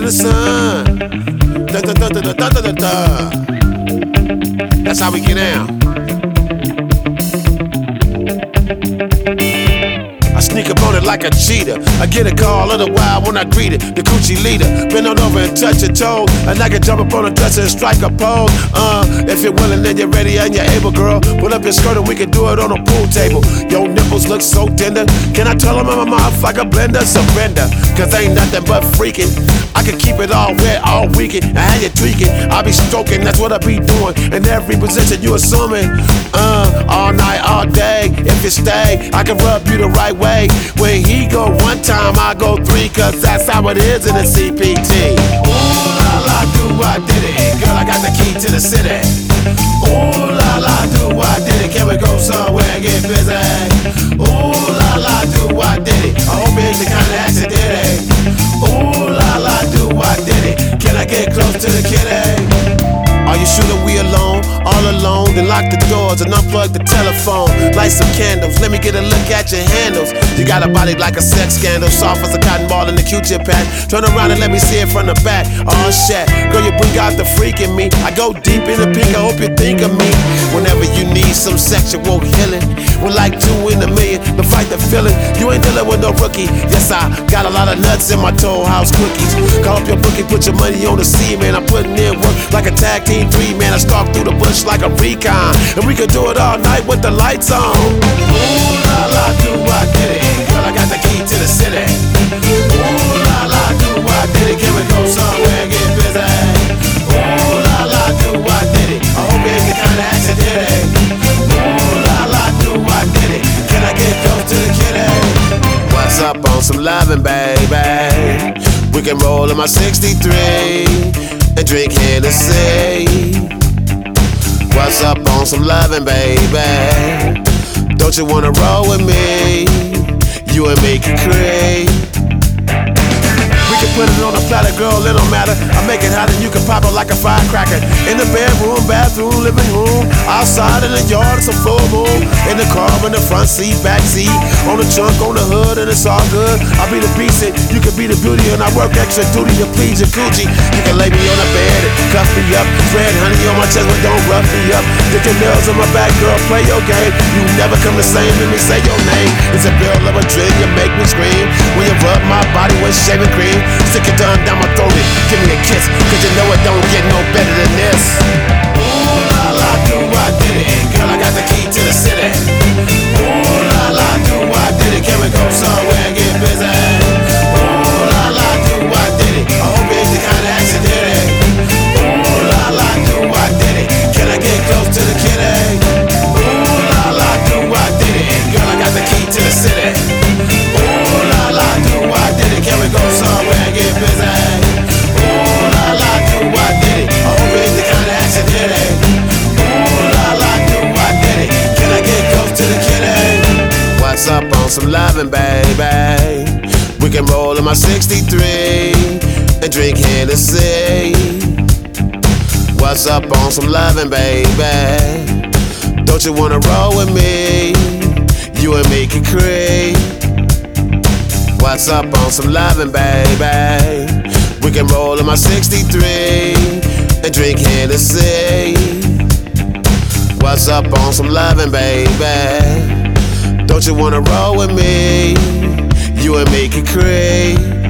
the sun. Da, da, da, da, da, da, da, da. That's how we get down. I sneak up on it like a cheetah. I get a call of the wild when I greet it. The coochie leader, bend on over and touch your toe. And I can jump up on a dresser and strike a pose. If you're willing and you're ready and you're able, girl, pull up your skirt and we can do it on a pool table. Your nipples look so tender. Can I tell them in my mouth like a blender? Surrender, cause ain't nothing but freaking. I can keep it all wet all weekend. And how you tweaking, I'll be stroking, that's what I be doing. In every position you assuming. All night, all day. If you stay, I can rub you the right way. When he go one time, I go three, cause that's how it is in the CPT. Ooh la la, do I did it. Girl, I got the key to the city. Ooh la la, do I did it. Can we go somewhere and get busy? Ooh la la, do I did it. I hope it's the kind of accident. Ooh la la, do I did it. Can I get close to the kitty? Are you sure that we alone, all alone? Then lock the doors and unplug the telephone. Light some candles, let me get a look at your handles. You got a body like a sex scandal, soft as a cotton ball in the Q-tip pack. Turn around and let me see it from the back. Oh shit, girl, you bring out the freak in me. I go deep in the pink, I hope you think of me. Whenever you need some sexual healing, we're like 2 in a million, to fight the feeling. You ain't dealing with no rookie. Yes, I got a lot of nuts in my Toll House cookies. Call up your bookie, put your money on the C, man. I'm putting in work like a tag team 3, man. I stalk through the bush like a recon, and we could do it all night with the lights on. Ooh la la, do I did it. Girl, I got the key to the city. Ooh la la, do I did it. Can we go somewhere and get busy? Ooh la la, do I did it. I hope it's the kind of accident. Ooh la la, do I did it. Can I get close to the kitty? What's up on some loving, baby? We can roll in my 63 and drink Hennessy. What's up on some loving, baby? Don't you wanna roll with me? You and me can create. We can put it on a platter, girl, it don't matter. I make it hot and you can pop it like a firecracker. In the bedroom, bathroom, living room, outside in the yard, it's a full moon. In the car, in the front seat, back seat, on the trunk, on the hood, and it's all good. I'll be the beast, and you can be the beauty, and I work extra duty to please your coochie. You can lay me on the bed and cuff me up, spread honey on my chest, but don't rough me up. Stick your nails on my back, girl, play your game. You never come the same, let me say your name. It's a bill of a dream, you make me scream when you rub my body with shaving cream. Stick your tongue down my throat and give me a kiss, cause you know it don't get no better than this. Ooh la la, do I did it. Girl, I got the key to the city. Ooh la la, do I did it. Can we go somewhere and get busy? Ooh la la, do I did it. I hope it's the kind of accident. Ooh la la, do I did it. Can I get close to the kitty? Ooh la la, do I did it. Girl, I got the key to the city. Ooh la la, do I did it. Can we go somewhere and get busy? Ooh la la, do I did it. I hope it's the kind of accident. Ooh la la, do I did it. Can I get close to the kitty? What's up on some loving, baby? We can roll in my 63 and drink Hennessy. What's up on some loving, baby? Don't you wanna roll with me? You and me can create. What's up on some loving, baby? We can roll in my 63 and drink Hennessy. What's up on some loving, baby? Don't you wanna roll with me? You and me can create.